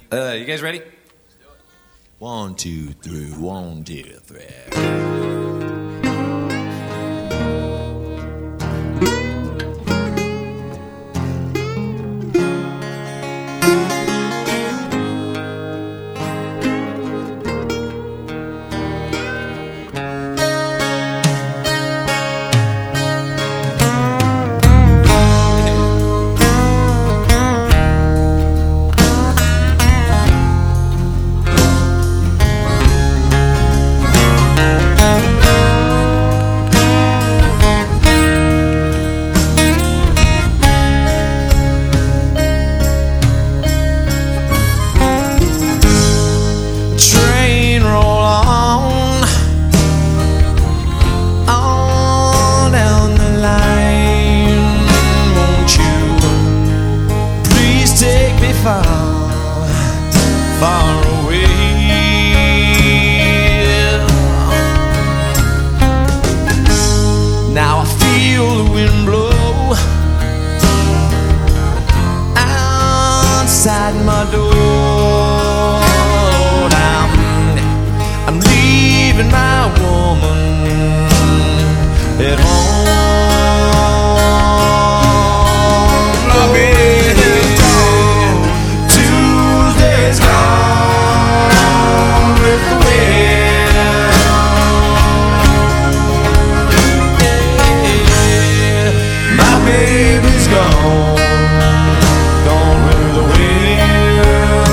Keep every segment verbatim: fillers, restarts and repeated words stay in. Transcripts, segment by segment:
Uh, you guys ready? One, two, three. One, two, three. Far away. Now I feel the wind blow outside my door. Now I'm leaving my woman at home. My baby's gone, Tuesday's gone with the wind. Yeah, my baby's gone, gone with the wind.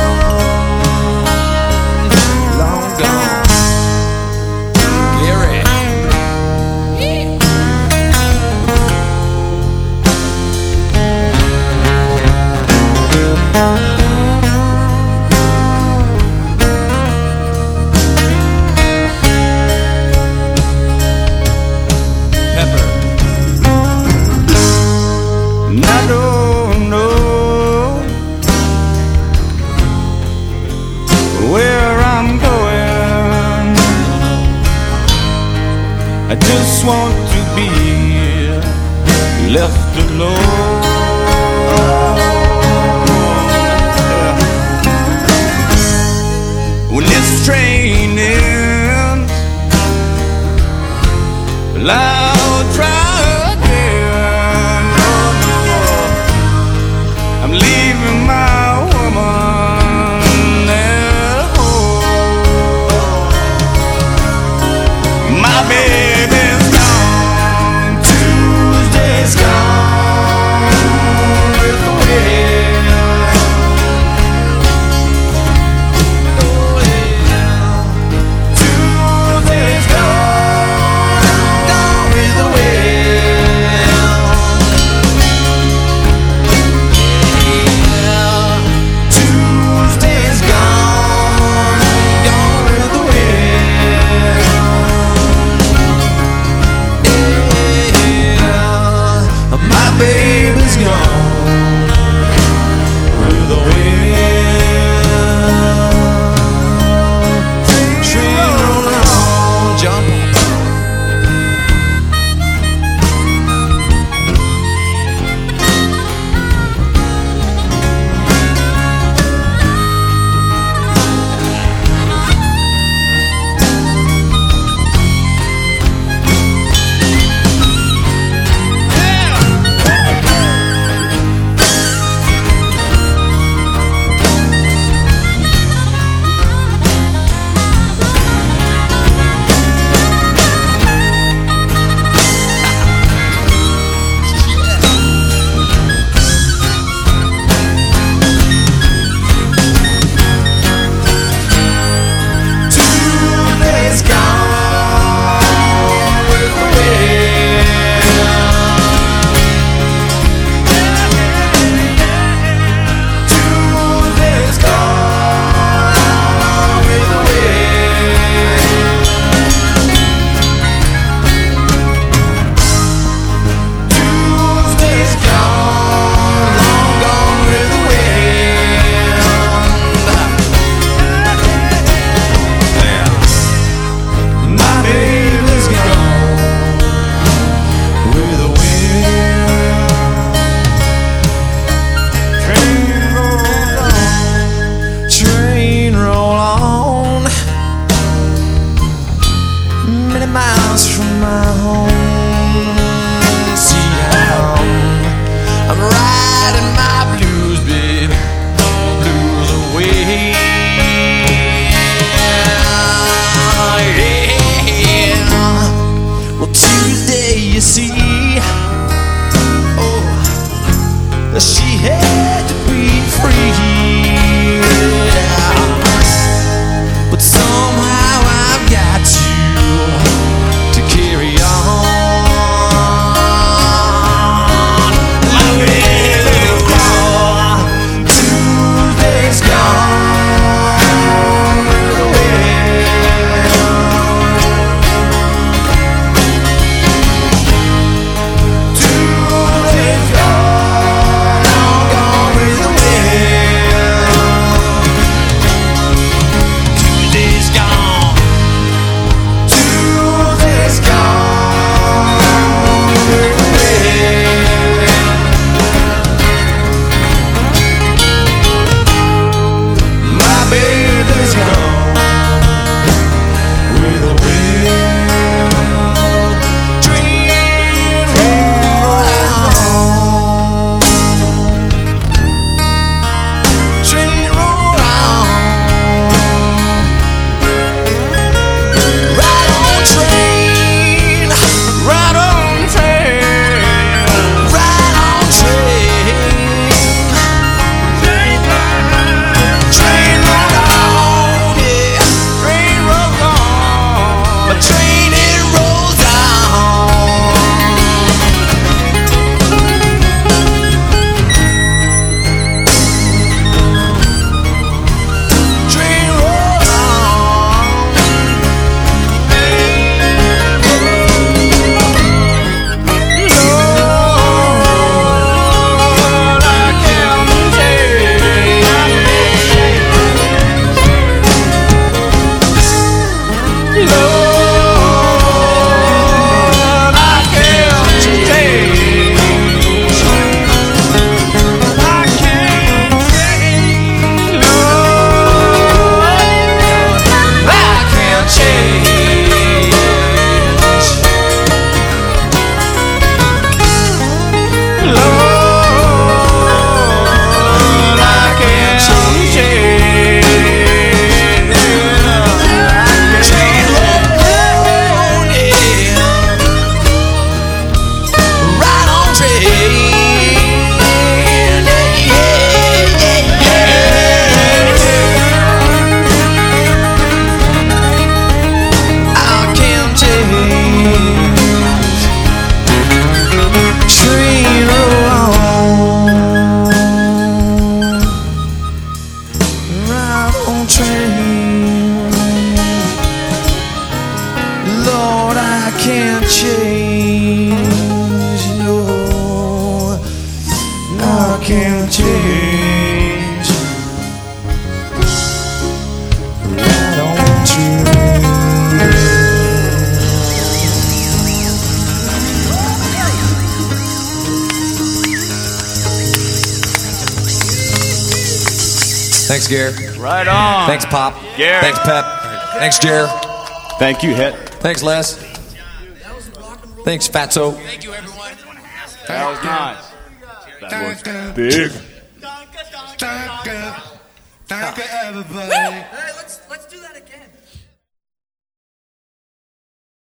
Long gone, Gary. I don't know where I'm going. I just want to be left alone. When this train ends, I'll try again. I'm leaving my woman at home. My baby's gone, Tuesday's gone on train. Lord, I can't change. No, I can't change. Right on train. Thanks, Gare. Right on. Thanks, Pop. Gare. Thanks, Pep. Thanks, Jer. Thank you, Het. Thanks, Les. Thanks, Fatso. Thank you, everyone. That was nice. That was big. Thank you, thank you, everybody. Hey, let's, let's